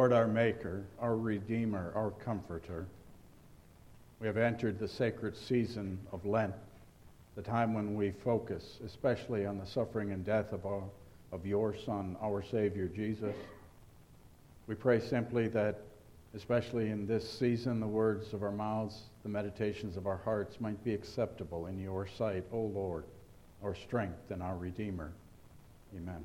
Lord, our Maker, our Redeemer, our Comforter, we have entered the sacred season of Lent, the time when we focus especially on the suffering and death of your Son, our Savior, Jesus. We pray simply that, especially in this season, the words of our mouths, the meditations of our hearts might be acceptable in your sight, O Lord, our strength and our Redeemer. Amen.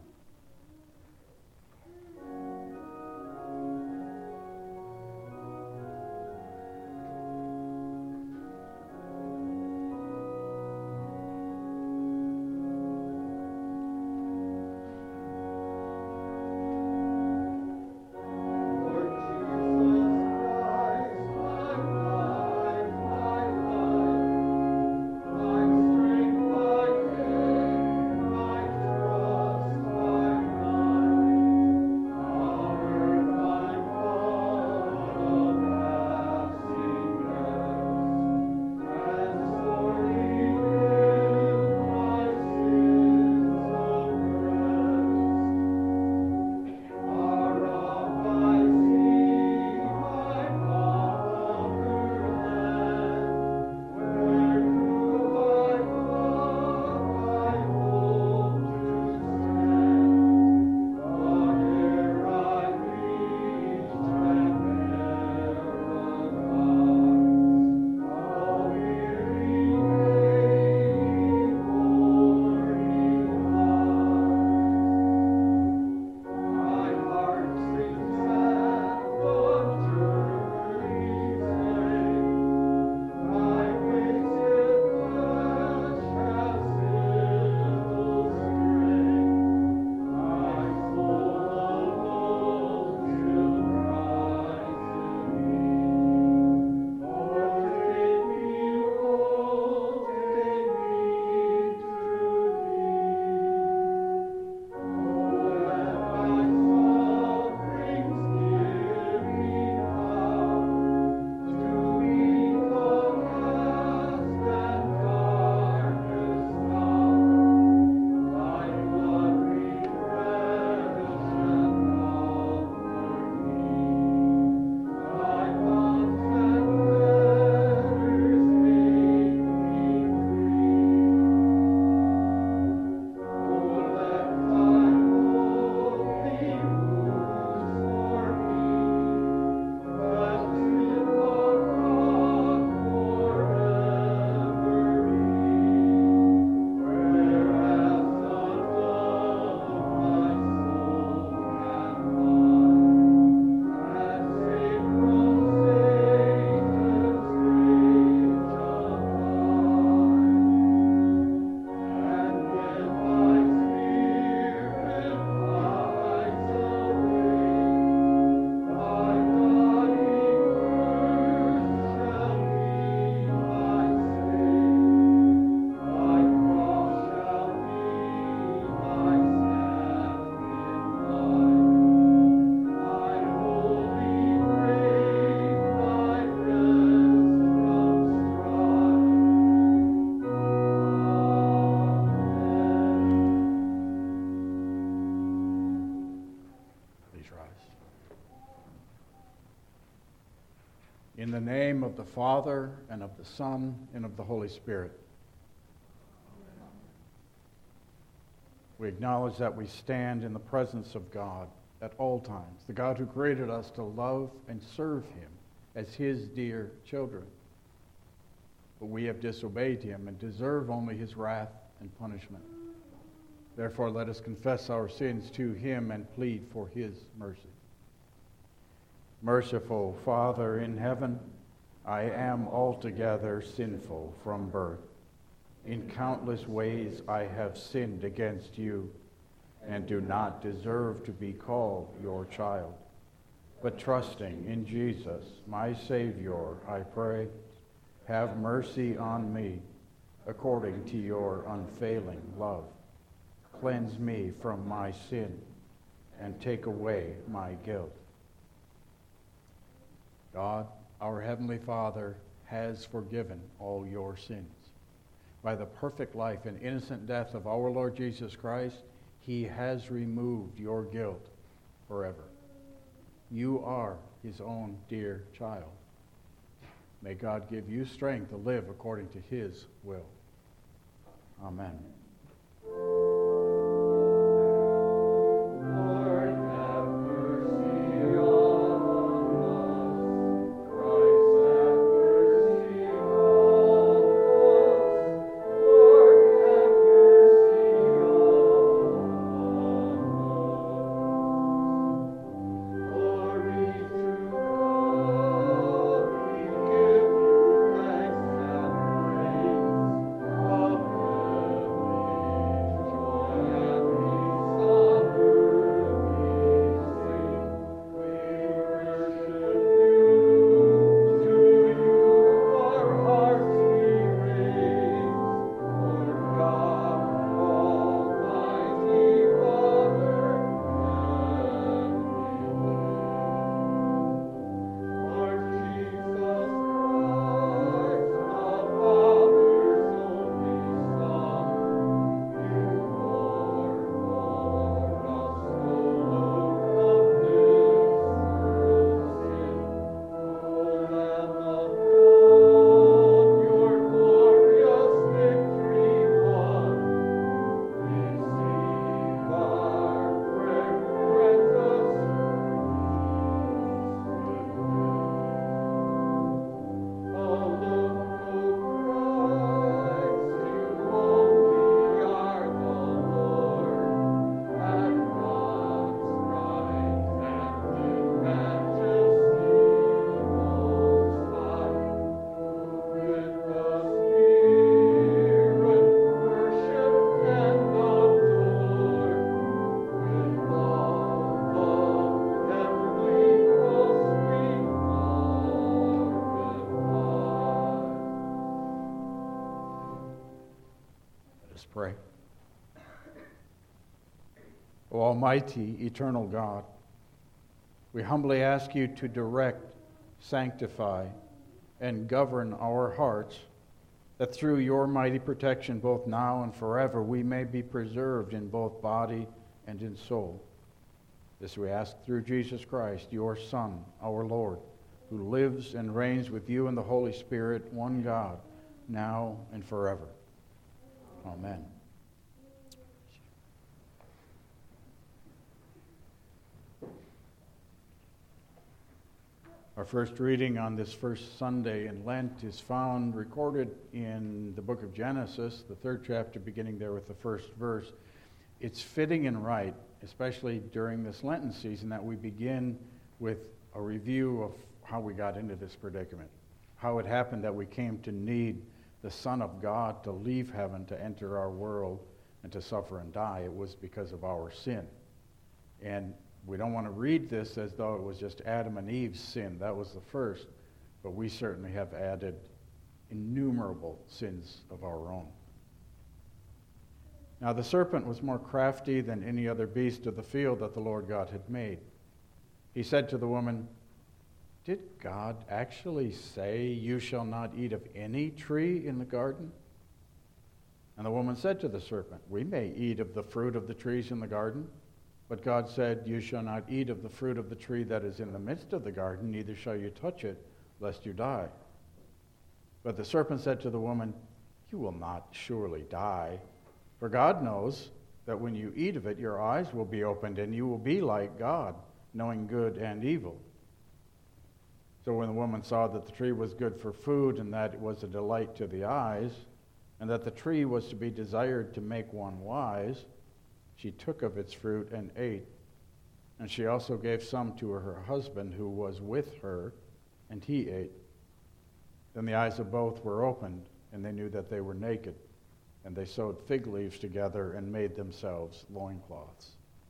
In the name of the Father, and of the Son, and of the Holy Spirit. We acknowledge that we stand in the presence of God at all times, the God who created us to love and serve him as his dear children. But we have disobeyed him and deserve only his wrath and punishment. Therefore, let us confess our sins to him and plead for his mercy. Merciful Father in heaven, I am altogether sinful from birth. In countless ways I have sinned against you, and do not deserve to be called your child. But trusting in Jesus, my Savior, I pray, have mercy on me, according to your unfailing love. Cleanse me from my sin, and take away my guilt. God, our Heavenly Father, has forgiven all your sins. By the perfect life and innocent death of our Lord Jesus Christ, he has removed your guilt forever. You are his own dear child. May God give you strength to live according to his will. Amen. Pray. O Almighty, eternal God, we humbly ask you to direct, sanctify, and govern our hearts, that through your mighty protection, both now and forever, we may be preserved in both body and in soul. This we ask through Jesus Christ, your Son, our Lord, who lives and reigns with you in the Holy Spirit, one God, now and forever. Amen. Our first reading on this first Sunday in Lent is found recorded in the book of Genesis, the 3rd chapter, beginning there with the first verse. It's fitting and right, especially during this Lenten season, that we begin with a review of how we got into this predicament, how it happened that we came to need the Son of God to leave heaven to enter our world and to suffer and die. It was because of our sin. And we don't want to read this as though it was just Adam and Eve's sin. That was the first. But we certainly have added innumerable sins of our own. Now the serpent was more crafty than any other beast of the field that the Lord God had made. He said to the woman, "Did God actually say, 'You shall not eat of any tree in the garden'?" And the woman said to the serpent, "We may eat of the fruit of the trees in the garden, but God said, 'You shall not eat of the fruit of the tree that is in the midst of the garden, neither shall you touch it, lest you die.' But the serpent said to the woman, 'You will not surely die, for God knows that when you eat of it, your eyes will be opened, and you will be like God, knowing good and evil.' So when the woman saw that the tree was good for food, and that it was a delight to the eyes, and that the tree was to be desired to make one wise, she took of its fruit and ate. And she also gave some to her husband who was with her, and he ate. Then the eyes of both were opened, and they knew that they were naked. And they sewed fig leaves together and made themselves loincloths."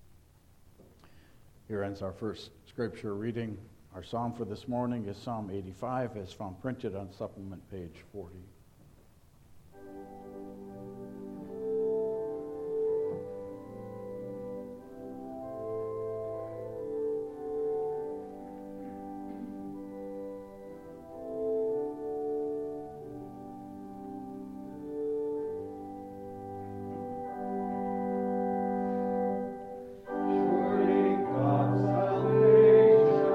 Here ends our first scripture reading. Our psalm for this morning is Psalm 85, as found printed on supplement page 40. Surely God's salvation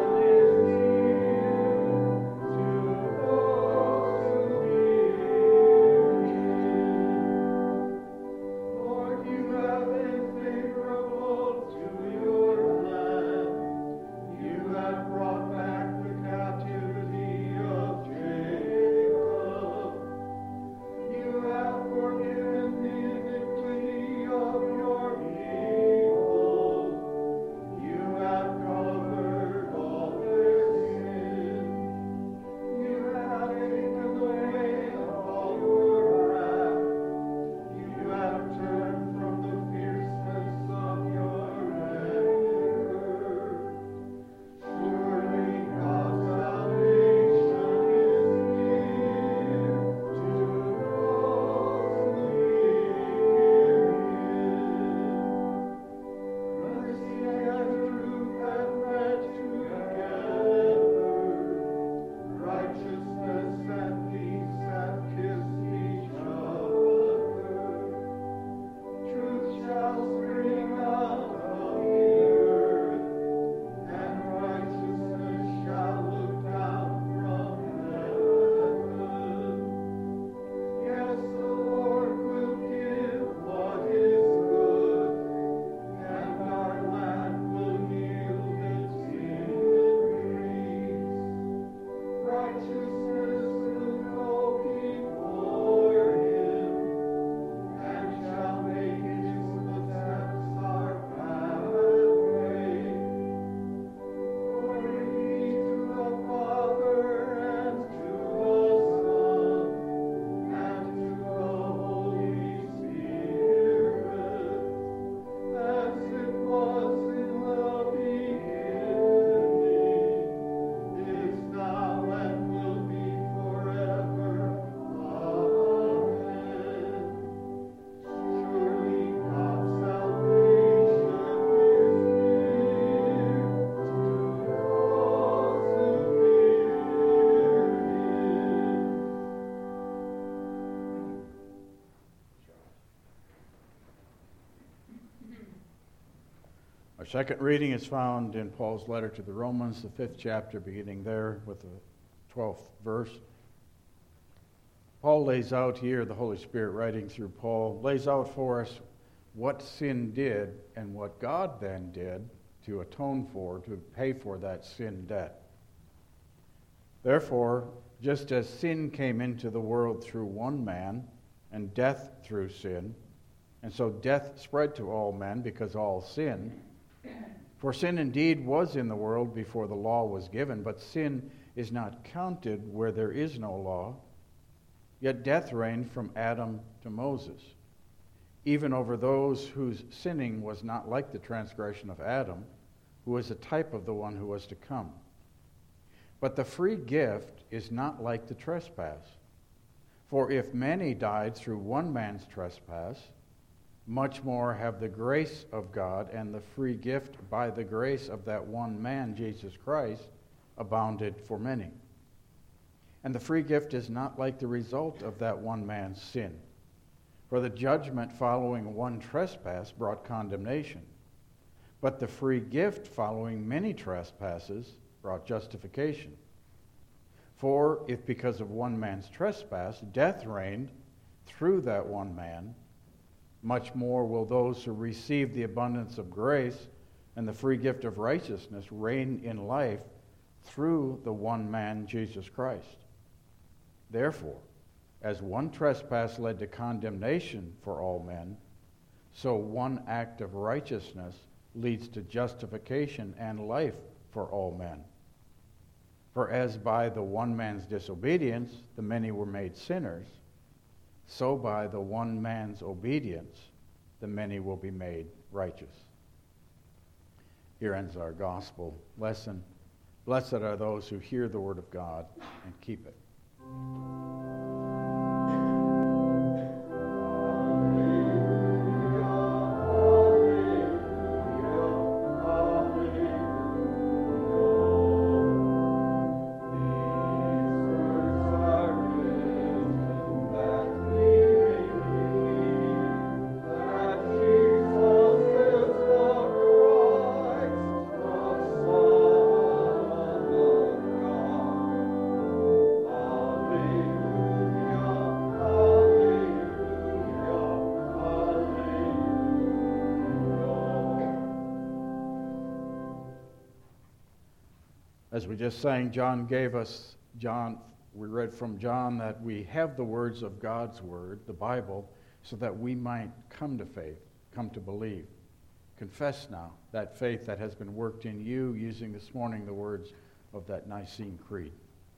second reading is found in Paul's letter to the Romans, the 5th chapter, beginning there with the 12th verse. Paul lays out here, the Holy Spirit writing through Paul, lays out for us what sin did and what God then did to atone for, to pay for that sin debt. Therefore, just as sin came into the world through one man, and death through sin, and so death spread to all men because all sinned. For sin indeed was in the world before the law was given, but sin is not counted where there is no law. Yet death reigned from Adam to Moses, even over those whose sinning was not like the transgression of Adam, who was a type of the one who was to come. But the free gift is not like the trespass. For if many died through one man's trespass, much more have the grace of God and the free gift by the grace of that one man, Jesus Christ, abounded for many. And the free gift is not like the result of that one man's sin. For the judgment following one trespass brought condemnation, but the free gift following many trespasses brought justification. For if because of one man's trespass death reigned through that one man, much more will those who receive the abundance of grace and the free gift of righteousness reign in life through the one man, Jesus Christ. Therefore, as one trespass led to condemnation for all men, so one act of righteousness leads to justification and life for all men. For as by the one man's disobedience the many were made sinners, so by the one man's obedience the many will be made righteous. Here ends our gospel lesson. Blessed are those who hear the word of God and keep it. As we just sang, we read from John that we have the words of God's word, the Bible, so that we might come to faith, come to believe. Confess now that faith that has been worked in you using this morning the words of that Nicene Creed.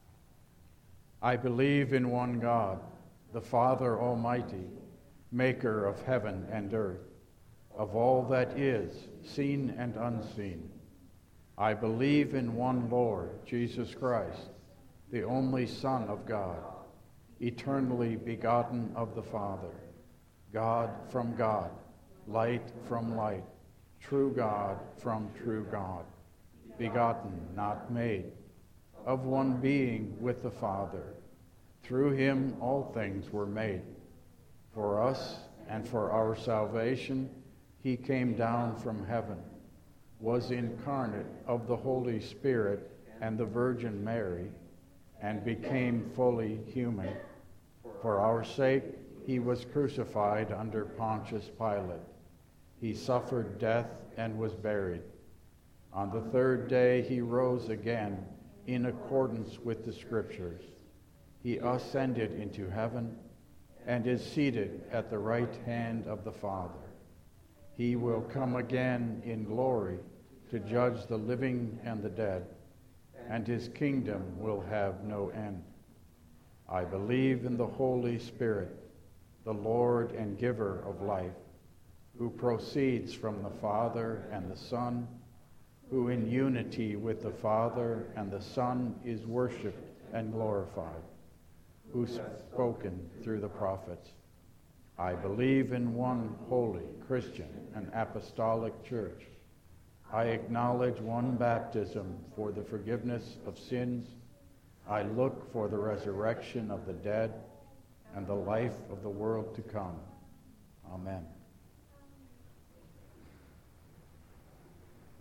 I believe in one God, the Father Almighty, maker of heaven and earth, of all that is, seen and unseen. I believe in one Lord, Jesus Christ, the only Son of God, eternally begotten of the Father, God from God, light from light, true God from true God, begotten, not made, of one being with the Father. Through him all things were made. For us and for our salvation, he came down from heaven, was incarnate of the Holy Spirit and the Virgin Mary, and became fully human. For our sake, he was crucified under Pontius Pilate. He suffered death and was buried. On the third day, he rose again in accordance with the Scriptures. He ascended into heaven and is seated at the right hand of the Father. He will come again in glory to judge the living and the dead, and his kingdom will have no end. I believe in the Holy Spirit, the Lord and giver of life, who proceeds from the Father and the Son, who in unity with the Father and the Son is worshipped and glorified, who spoken through the prophets. I believe in one holy, Christian, and apostolic church. I acknowledge one baptism for the forgiveness of sins. I look for the resurrection of the dead and the life of the world to come. Amen.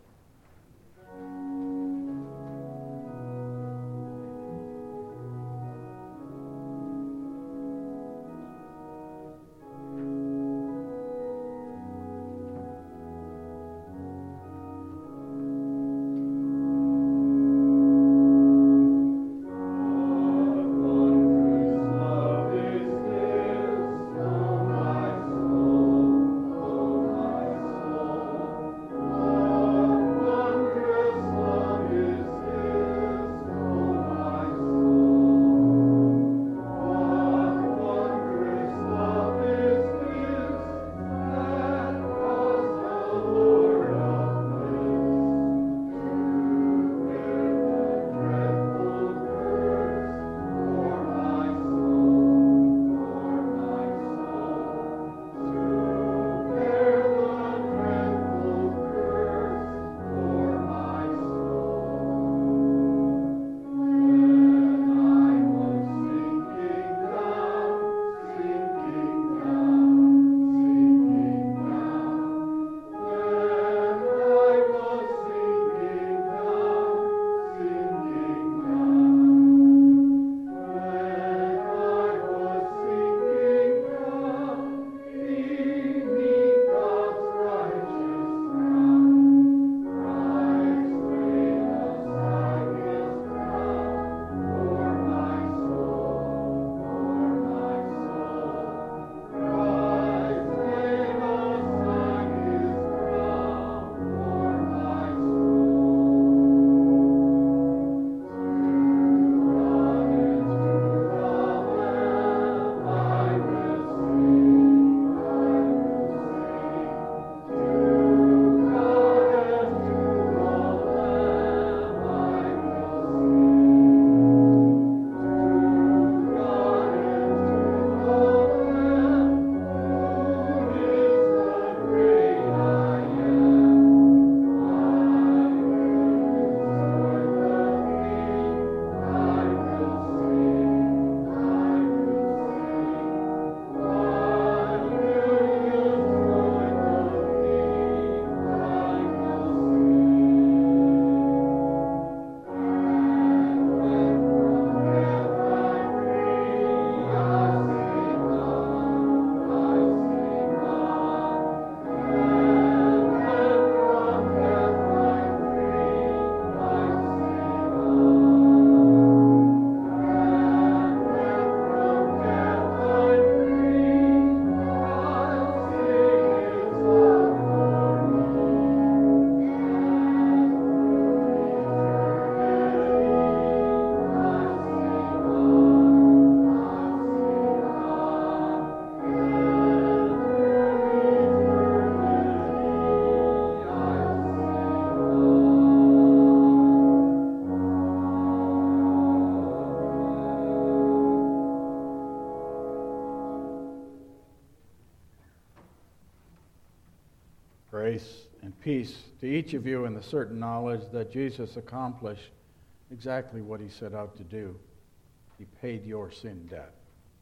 Grace and peace to each of you in the certain knowledge that Jesus accomplished exactly what he set out to do. He paid your sin debt.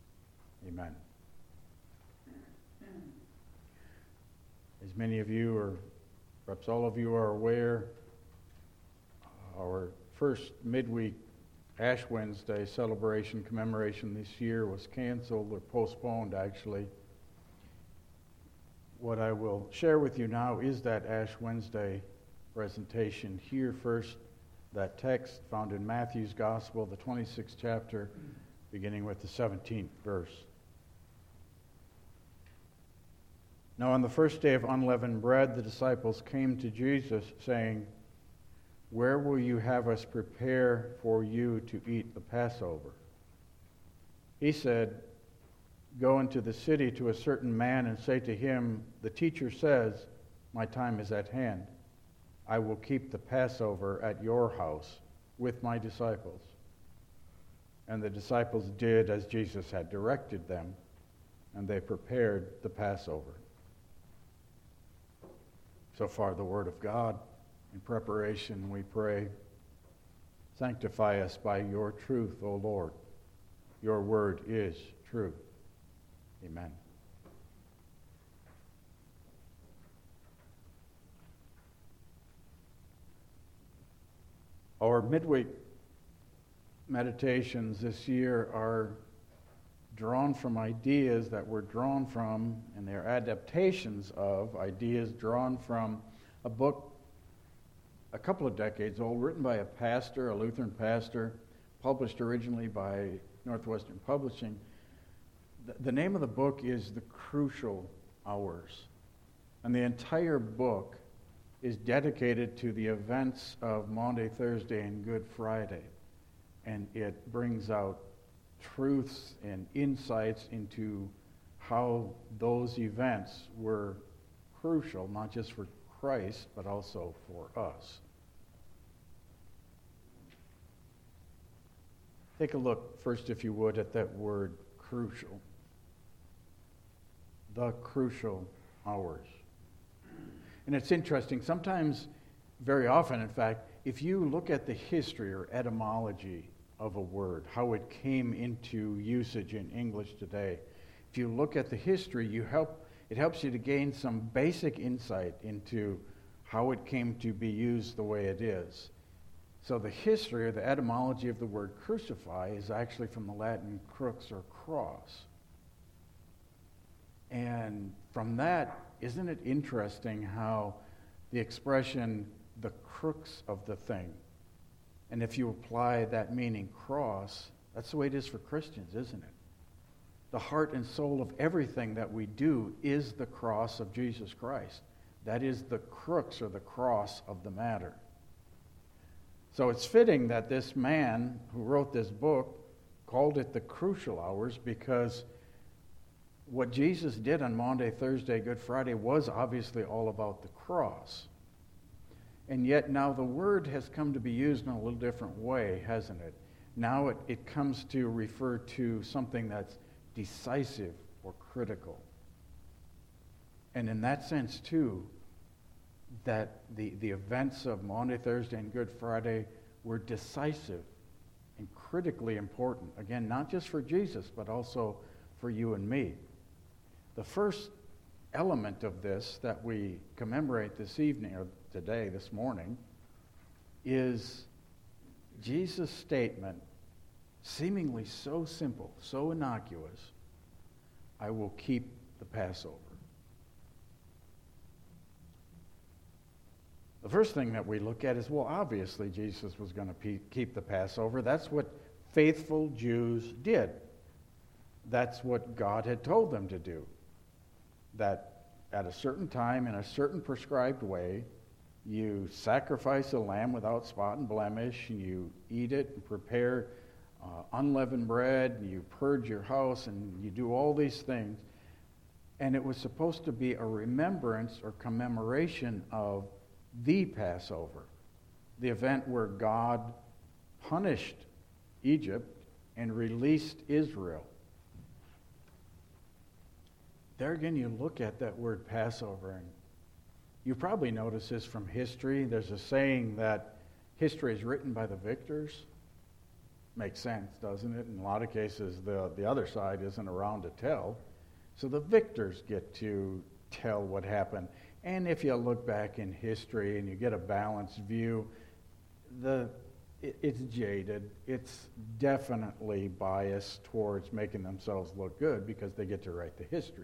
Amen. As many of you, or perhaps all of you, are aware, our first midweek Ash Wednesday celebration commemoration this year was canceled or postponed, actually. What I will share with you now is that Ash Wednesday presentation. Here first, that text found in Matthew's Gospel, the 26th chapter, beginning with the 17th verse. Now on the first day of unleavened bread, the disciples came to Jesus, saying, "Where will you have us prepare for you to eat the Passover?" He said, "Go into the city to a certain man and say to him, 'The teacher says, my time is at hand. I will keep the Passover at your house with my disciples.' And the disciples did as Jesus had directed them, and they prepared the Passover." So far, the word of God. In preparation, we pray, sanctify us by your truth, O Lord. Your word is true. Amen. Our midweek meditations this year are drawn from ideas that were drawn from, and they're adaptations of ideas drawn from a book a couple of decades old, written by a pastor, a Lutheran pastor, published originally by Northwestern Publishing. The name of the book is The Crucial Hours, and the entire book is dedicated to the events of Maundy, Thursday, and Good Friday, and it brings out truths and insights into how those events were crucial, not just for Christ, but also for us. Take a look first, if you would, at that word crucial. The crucial hours. And it's interesting, sometimes, very often in fact, if you look at the history or etymology of a word, how it came into usage in English today, if you look at the history, it helps you to gain some basic insight into how it came to be used the way it is. So the history or the etymology of the word crucify is actually from the Latin crux or cross. And from that, isn't it interesting how the expression, the crux of the thing, and if you apply that meaning cross, that's the way it is for Christians, isn't it? The heart and soul of everything that we do is the cross of Jesus Christ. That is the crux or the cross of the matter. So it's fitting that this man who wrote this book called it the crucial hours, because what Jesus did on Maundy, Thursday, Good Friday was obviously all about the cross. And yet now the word has come to be used in a little different way, hasn't it? Now it comes to refer to something that's decisive or critical. And in that sense, too, that the events of Maundy, Thursday, and Good Friday were decisive and critically important. Again, not just for Jesus, but also for you and me. The first element of this that we commemorate this evening, or today, this morning, is Jesus' statement, seemingly so simple, so innocuous, I will keep the Passover. The first thing that we look at is, well, obviously Jesus was going to keep the Passover. That's what faithful Jews did. That's what God had told them to do. That at a certain time, in a certain prescribed way, you sacrifice a lamb without spot and blemish, and you eat it and prepare unleavened bread, and you purge your house, and you do all these things. And it was supposed to be a remembrance or commemoration of the Passover, the event where God punished Egypt and released Israel. There again, you look at that word Passover, and you probably notice this from history. There's a saying that history is written by the victors. Makes sense, doesn't it? In a lot of cases, the other side isn't around to tell. So the victors get to tell what happened. And if you look back in history and you get a balanced view, it's jaded. It's definitely biased towards making themselves look good because they get to write the history.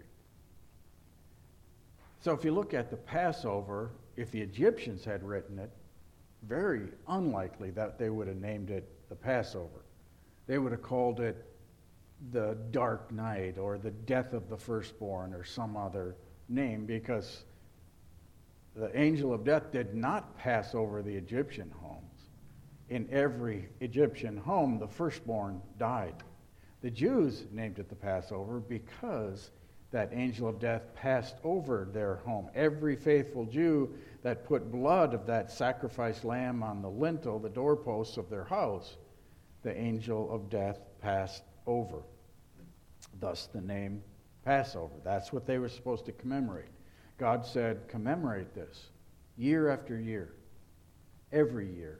So if you look at the Passover, if the Egyptians had written it, very unlikely that they would have named it the Passover. They would have called it the Dark Night or the Death of the Firstborn or some other name, because the angel of death did not pass over the Egyptian homes. In every Egyptian home, the firstborn died. The Jews named it the Passover because that angel of death passed over their home. Every faithful Jew that put blood of that sacrificed lamb on the lintel, the doorposts of their house, the angel of death passed over. Thus the name Passover. That's what they were supposed to commemorate. God said, commemorate this year after year, every year,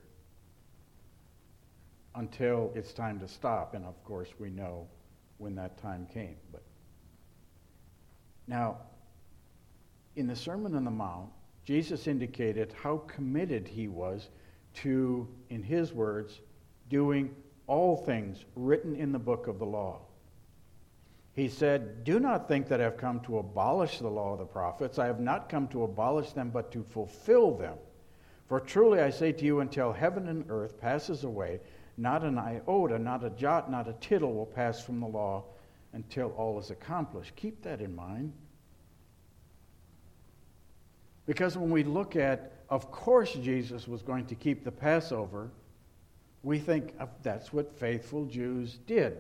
until it's time to stop. And of course, we know when that time came. But now, in the Sermon on the Mount, Jesus indicated how committed he was to, in his words, doing all things written in the book of the law. He said, "Do not think that I have come to abolish the law of the prophets. I have not come to abolish them, but to fulfill them. For truly I say to you, until heaven and earth passes away, not an iota, not a jot, not a tittle will pass from the law until all is accomplished." Keep that in mind. Because when we look at, of course Jesus was going to keep the Passover, we think that's what faithful Jews did.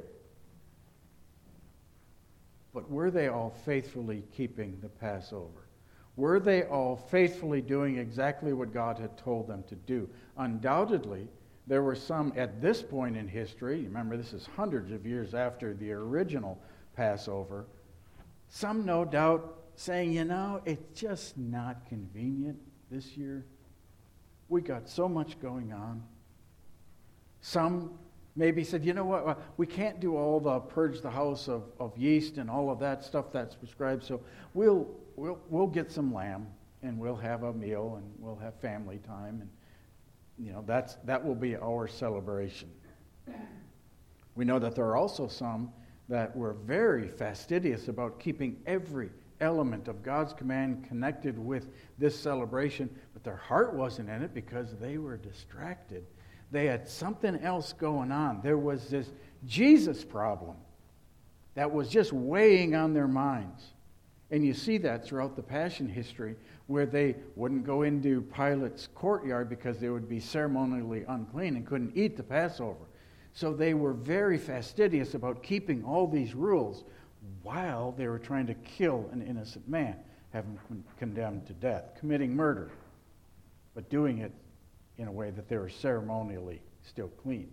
But were they all faithfully keeping the Passover? Were they all faithfully doing exactly what God had told them to do? Undoubtedly, there were some at this point in history, remember this is hundreds of years after the original Passover, some no doubt saying, it's just not convenient this year. We got so much going on. Some maybe said, we can't do all the purge the house of yeast and all of that stuff that's prescribed, so we'll get some lamb and we'll have a meal and we'll have family time, and that will be our celebration. We know that there are also some that were very fastidious about keeping every element of God's command connected with this celebration, but their heart wasn't in it because they were distracted. They had something else going on. There was this Jesus problem that was just weighing on their minds. And you see that throughout the Passion history, where they wouldn't go into Pilate's courtyard because they would be ceremonially unclean and couldn't eat the Passover. So they were very fastidious about keeping all these rules while they were trying to kill an innocent man, have him condemned to death, committing murder, but doing it in a way that they were ceremonially still clean.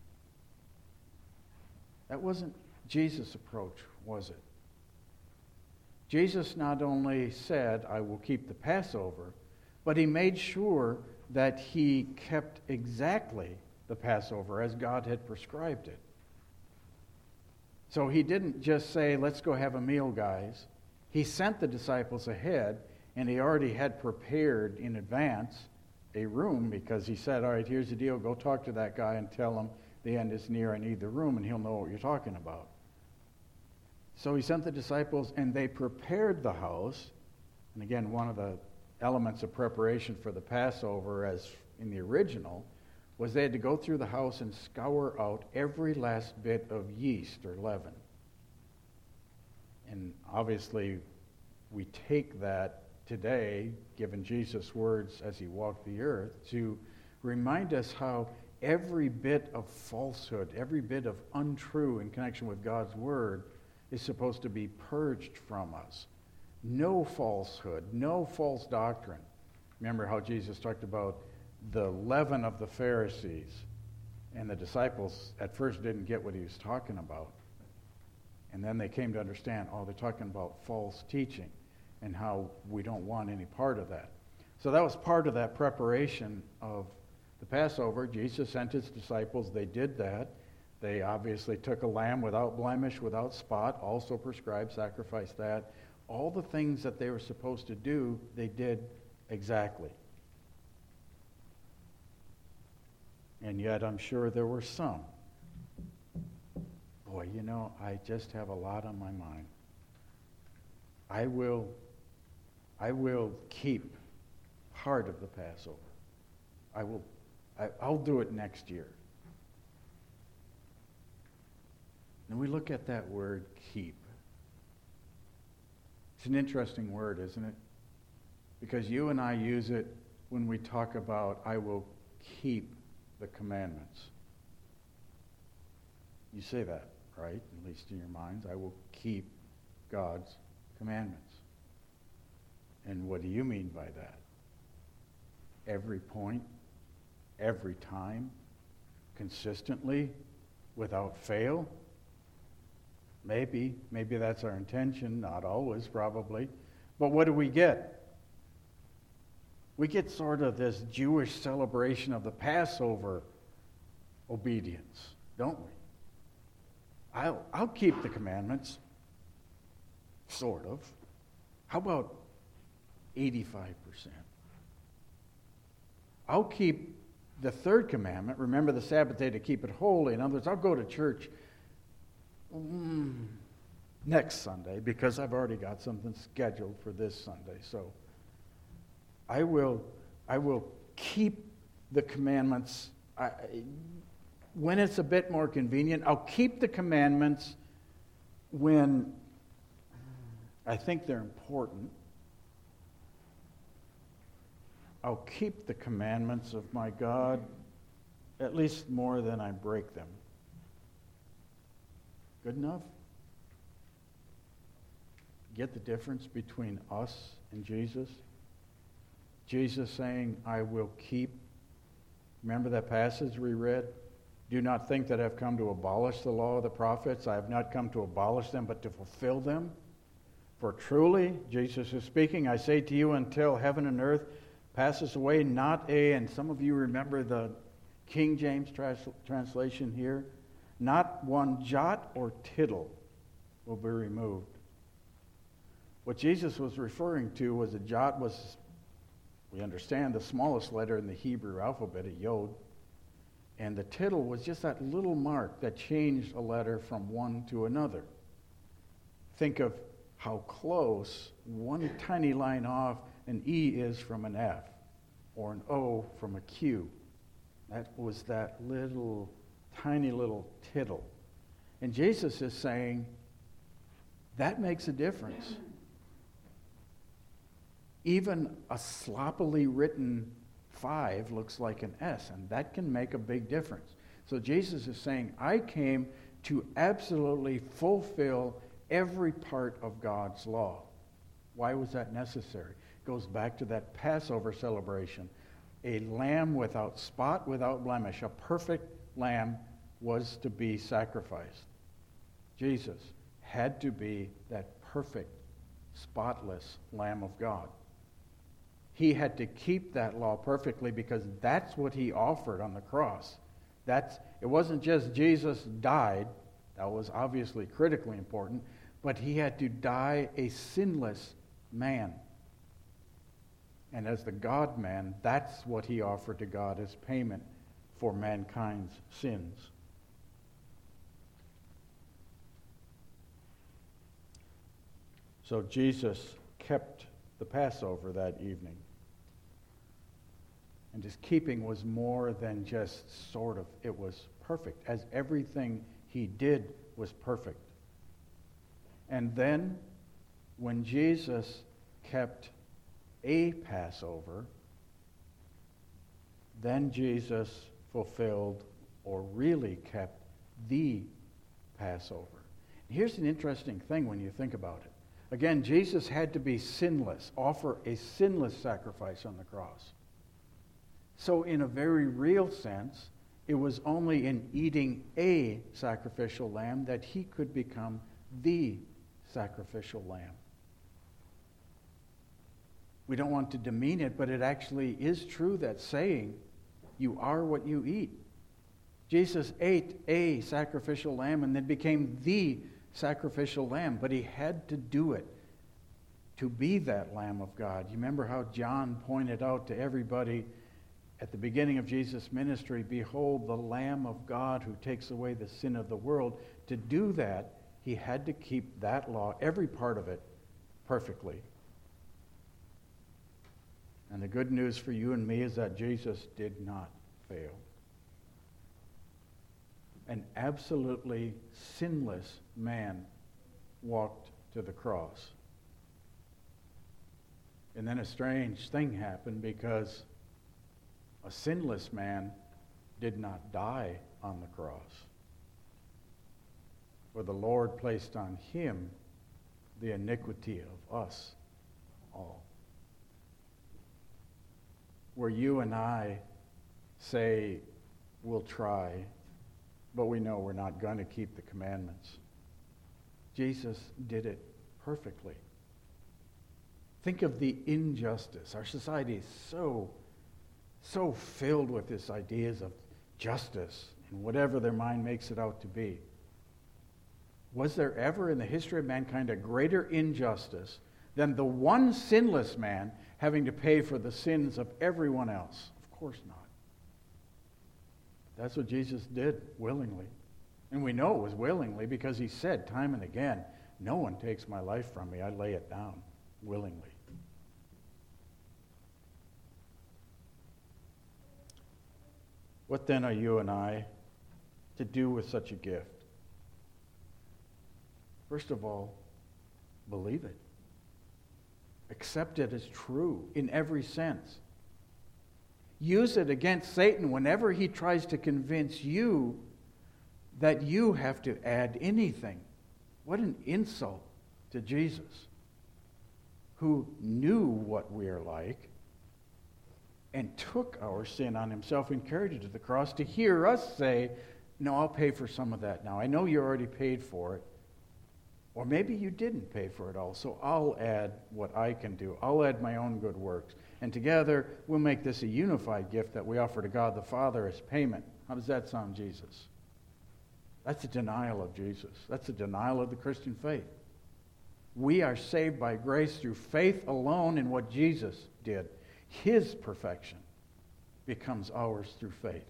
That wasn't Jesus' approach, was it? Jesus not only said, "I will keep the Passover," but he made sure that he kept exactly the Passover as God had prescribed it. So he didn't just say, "Let's go have a meal, guys." He sent the disciples ahead, and he already had prepared in advance a room, because he said, "All right, here's the deal. Go talk to that guy and tell him the end is near. I need the room," and he'll know what you're talking about. So he sent the disciples, and they prepared the house. And again, one of the elements of preparation for the Passover, as in the original, was they had to go through the house and scour out every last bit of yeast or leaven. And obviously, we take that today, given Jesus' words as he walked the earth, to remind us how every bit of falsehood, every bit of untrue in connection with God's word is supposed to be purged from us. No falsehood, no false doctrine. Remember how Jesus talked about the leaven of the Pharisees, and the disciples at first didn't get what he was talking about. And then they came to understand, they're talking about false teaching and how we don't want any part of that. So that was part of that preparation of the Passover. Jesus sent his disciples. They did that. They obviously took a lamb without blemish, without spot, also prescribed, sacrificed that. All the things that they were supposed to do, they did exactly. And yet I'm sure there were some. Boy, I just have a lot on my mind. I will keep part of the Passover. I'll do it next year. And we look at that word, keep. It's an interesting word, isn't it? Because you and I use it when we talk about, "I will keep the commandments." You say that, right? At least in your minds. I will keep God's commandments. And what do you mean by that? Every point, every time, consistently, without fail? Maybe that's our intention, not always, probably. But what do we get? We get sort of this Jewish celebration of the Passover obedience, don't we? I'll keep the commandments, sort of. How about 85%? I'll keep the third commandment, remember the Sabbath day to keep it holy. In other words, I'll go to church next Sunday because I've already got something scheduled for this Sunday. So I will keep the commandments when it's a bit more convenient. I'll keep the commandments when I think they're important. I'll keep the commandments of my God at least more than I break them. Good enough? Get the difference between us and Jesus? Jesus saying, I will keep. Remember that passage we read? Do not think that I've come to abolish the law of the prophets. I have not come to abolish them, but to fulfill them. For truly, Jesus is speaking, I say to you, until heaven and earth passes away, and some of you remember the King James translation here, not one jot or tittle will be removed. What Jesus was referring to was a jot was, we understand, the smallest letter in the Hebrew alphabet, a yod, and the tittle was just that little mark that changed a letter from one to another. Think of how close one tiny line off an E is from an F, or an O from a Q. That was that little, tiny little tittle. And Jesus is saying, that makes a difference. Even a sloppily written 5 looks like an S, and that can make a big difference. So Jesus is saying, I came to absolutely fulfill every part of God's law. Why was that necessary? It goes back to that Passover celebration. A lamb without spot, without blemish, a perfect lamb was to be sacrificed. Jesus had to be that perfect, spotless Lamb of God. He had to keep that law perfectly because that's what he offered on the cross. It wasn't just Jesus died. That was obviously critically important. But he had to die a sinless man. And as the God-man, that's what he offered to God as payment for mankind's sins. So Jesus kept the Passover that evening. And his keeping was more than just sort of, it was perfect, as everything he did was perfect. And then, when Jesus kept a Passover, then Jesus fulfilled or really kept the Passover. Here's an interesting thing when you think about it. Again, Jesus had to be sinless, offer a sinless sacrifice on the cross. So in a very real sense, it was only in eating a sacrificial lamb that he could become the sacrificial lamb. We don't want to demean it, but it actually is true, that saying, you are what you eat. Jesus ate a sacrificial lamb and then became the sacrificial lamb, but he had to do it to be that Lamb of God. You remember how John pointed out to everybody at the beginning of Jesus' ministry, behold the Lamb of God who takes away the sin of the world. To do that, he had to keep that law, every part of it, perfectly. And the good news for you and me is that Jesus did not fail. An absolutely sinless man walked to the cross. And then a strange thing happened, because a sinless man did not die on the cross. For the Lord placed on him the iniquity of us all. Where you and I say, we'll try, but we know we're not going to keep the commandments. Jesus did it perfectly. Think of the injustice. Our society is so filled with these ideas of justice and whatever their mind makes it out to be. Was there ever in the history of mankind a greater injustice than the one sinless man having to pay for the sins of everyone else? Of course not. That's what Jesus did willingly. And we know it was willingly because he said time and again, no one takes my life from me. I lay it down willingly. What then are you and I to do with such a gift? First of all, believe it. Accept it as true in every sense. Use it against Satan whenever he tries to convince you that you have to add anything. What an insult to Jesus, who knew what we are like and took our sin on himself and carried it to the cross, to hear us say, no, I'll pay for some of that now. I know you already paid for it. Or maybe you didn't pay for it all, so I'll add what I can do. I'll add my own good works. And together, we'll make this a unified gift that we offer to God the Father as payment. How does that sound, Jesus? That's a denial of Jesus. That's a denial of the Christian faith. We are saved by grace through faith alone in what Jesus did. His perfection becomes ours through faith.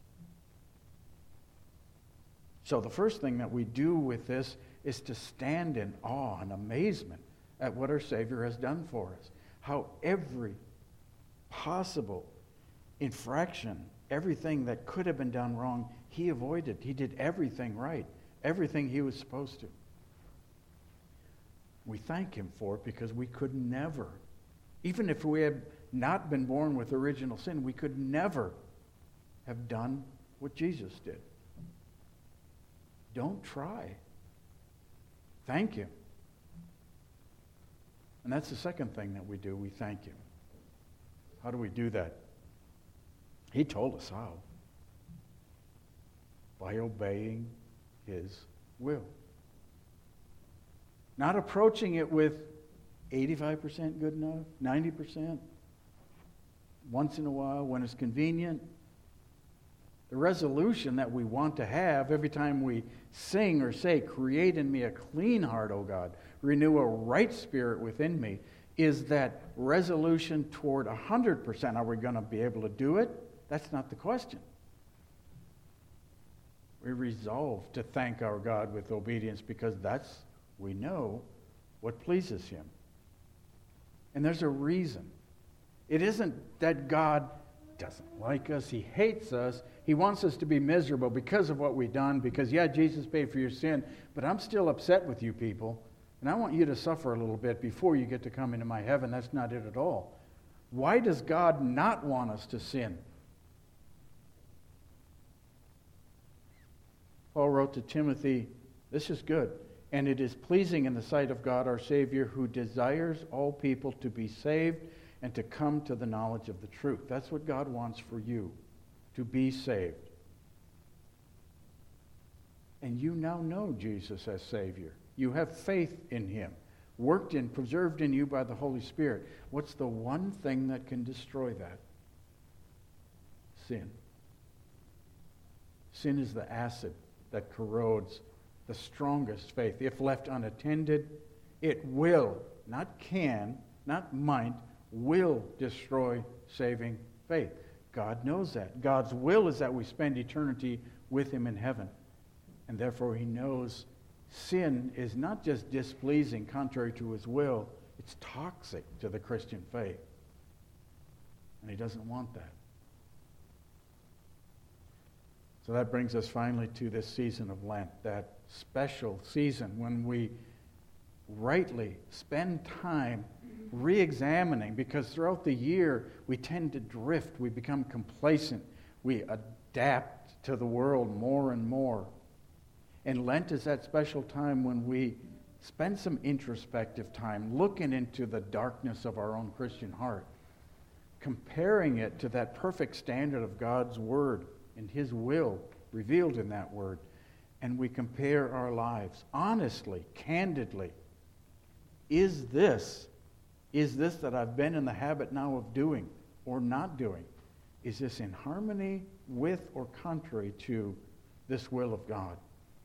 So the first thing that we do with this is to stand in awe and amazement at what our Savior has done for us. How every possible infraction, everything that could have been done wrong, he avoided. He did everything right, everything he was supposed to. We thank him for it because we could never, even if we had not been born with original sin, we could never have done what Jesus did. Don't try. Thank him. And that's the second thing that we do. We thank him. How do we do that? He told us how. By obeying his will. Not approaching it with 85% good enough, 90%, once in a while when it's convenient. The resolution that we want to have every time we sing or say, create in me a clean heart, O God, renew a right spirit within me, is that resolution toward 100%. Are we going to be able to do it? That's not the question. We resolve to thank our God with obedience because we know what pleases him. And there's a reason. It isn't that God doesn't like us, he hates us, he wants us to be miserable because of what we've done, because Jesus paid for your sin, but I'm still upset with you people, and I want you to suffer a little bit before you get to come into my heaven. That's not it at all. Why does God not want us to sin? Paul wrote to Timothy, this is good, and it is pleasing in the sight of God our Savior, who desires all people to be saved and to come to the knowledge of the truth. That's what God wants for you, to be saved. And you now know Jesus as Savior. You have faith in him, worked in, preserved in you by the Holy Spirit. What's the one thing that can destroy that? Sin. Sin is the acid that corrodes the strongest faith. If left unattended, it will, not can, not might, will destroy saving faith. God knows that. God's will is that we spend eternity with him in heaven. And therefore he knows sin is not just displeasing, contrary to his will, it's toxic to the Christian faith. And he doesn't want that. So that brings us finally to this season of Lent, that special season when we rightly spend time re-examining, because throughout the year we tend to drift, we become complacent, we adapt to the world more and more. And Lent is that special time when we spend some introspective time looking into the darkness of our own Christian heart, comparing it to that perfect standard of God's Word and his will revealed in that Word, and we compare our lives honestly, candidly. Is this that I've been in the habit now of doing or not doing? Is this in harmony with or contrary to this will of God?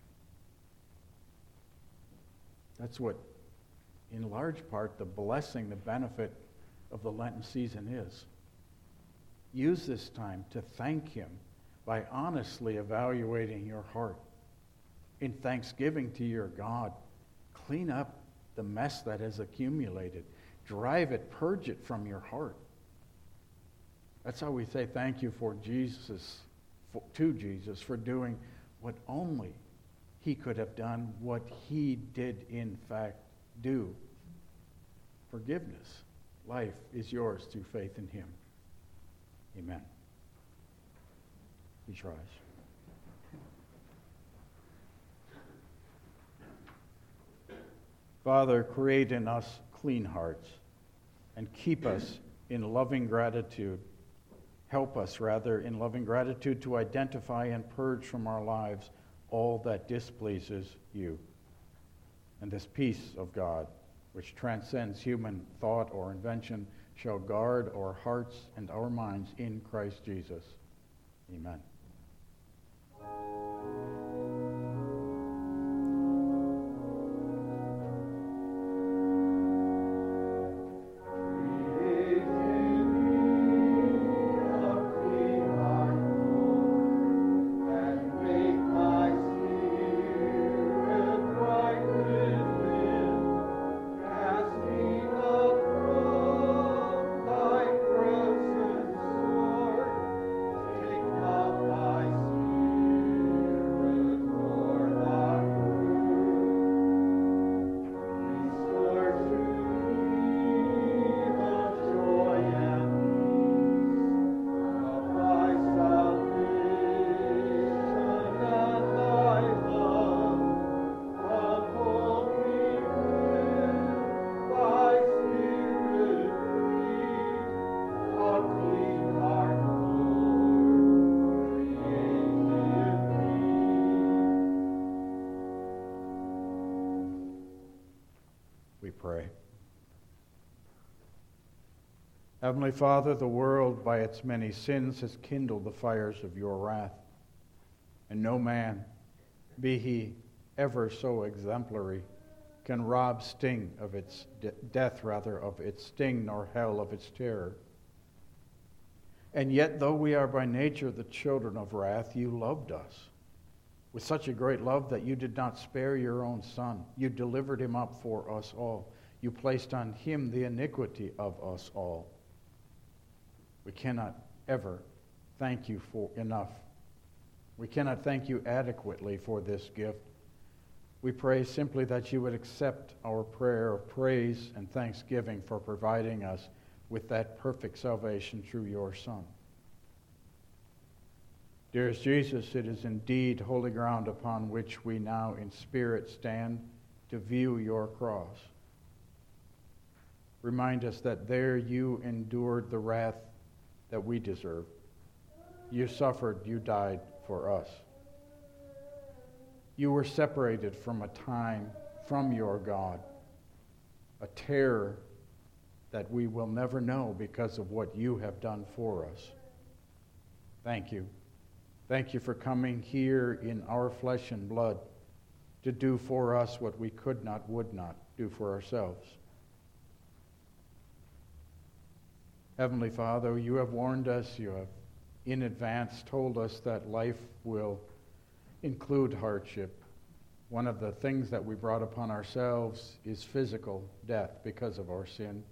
That's what, in large part, the blessing, the benefit of the Lenten season is. Use this time to thank him by honestly evaluating your heart. In thanksgiving to your God, clean up the mess that has accumulated. Drive it, purge it from your heart. That's how we say thank you to Jesus for doing what only he could have done, what he did in fact do. Forgiveness. Life is yours through faith in him. Amen. Please rise. Father, create in us clean hearts and keep us in loving gratitude. Help us, rather, in loving gratitude to identify and purge from our lives all that displeases you. And this peace of God, which transcends human thought or invention, shall guard our hearts and our minds in Christ Jesus. Amen. Pray. Heavenly Father, the world by its many sins has kindled the fires of your wrath, and no man, be he ever so exemplary, can rob sting of its death, rather, of its sting, nor hell of its terror. And yet, though we are by nature the children of wrath, you loved us with such a great love that you did not spare your own Son. You delivered him up for us all. You placed on him the iniquity of us all. We cannot ever thank you for enough. We cannot thank you adequately for this gift. We pray simply that you would accept our prayer of praise and thanksgiving for providing us with that perfect salvation through your Son. Dearest Jesus, it is indeed holy ground upon which we now in spirit stand to view your cross. Remind us that there you endured the wrath that we deserve. You suffered, you died for us. You were separated from a time from your God, a terror that we will never know because of what you have done for us. Thank you. Thank you for coming here in our flesh and blood to do for us what we could not, would not do for ourselves. Heavenly Father, you have warned us, you have in advance told us that life will include hardship. One of the things that we brought upon ourselves is physical death because of our sin.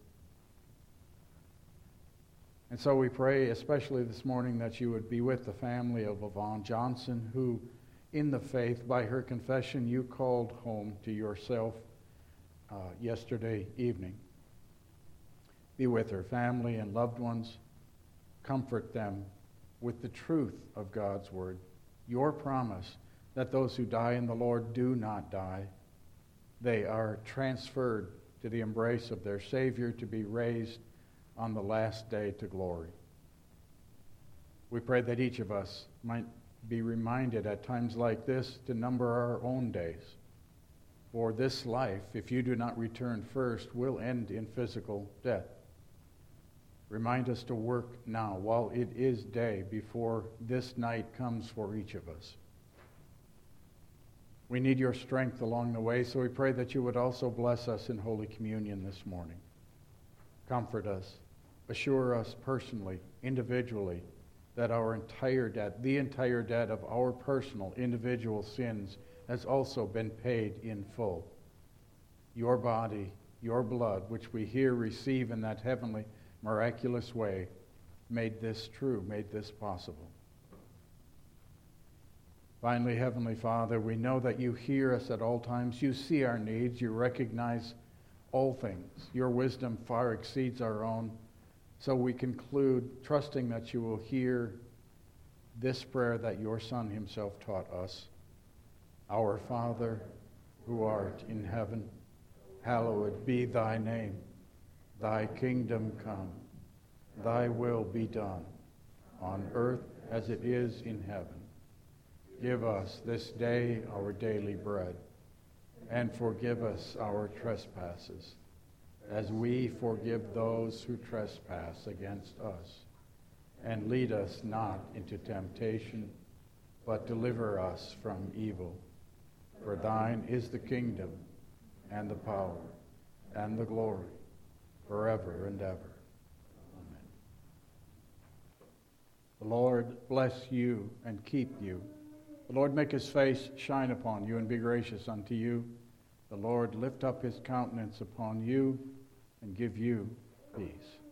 And so we pray, especially this morning, that you would be with the family of Yvonne Johnson, who, in the faith, by her confession, you called home to yourself yesterday evening. Be with her family and loved ones. Comfort them with the truth of God's word, your promise that those who die in the Lord do not die. They are transferred to the embrace of their Savior to be raised on the last day to glory. We pray that each of us might be reminded at times like this to number our own days. For this life, if you do not return first, will end in physical death. Remind us to work now while it is day before this night comes for each of us. We need your strength along the way, so we pray that you would also bless us in Holy Communion this morning. Comfort us. Assure us personally, individually, that our entire debt, the entire debt of our personal, individual sins, has also been paid in full. Your body, your blood, which we here receive in that heavenly, miraculous way, made this true, made this possible. Finally, Heavenly Father, we know that you hear us at all times. You see our needs. You recognize all things. Your wisdom far exceeds our own. So we conclude, trusting that you will hear this prayer that your Son himself taught us. Our Father, who art in heaven, hallowed be thy name. Thy kingdom come. Thy will be done, on earth as it is in heaven. Give us this day our daily bread, and forgive us our trespasses, as we forgive those who trespass against us. And lead us not into temptation, but deliver us from evil. For thine is the kingdom, and the power, and the glory, forever and ever. Amen. The Lord bless you and keep you. The Lord make his face shine upon you and be gracious unto you. The Lord lift up his countenance upon you and give you peace.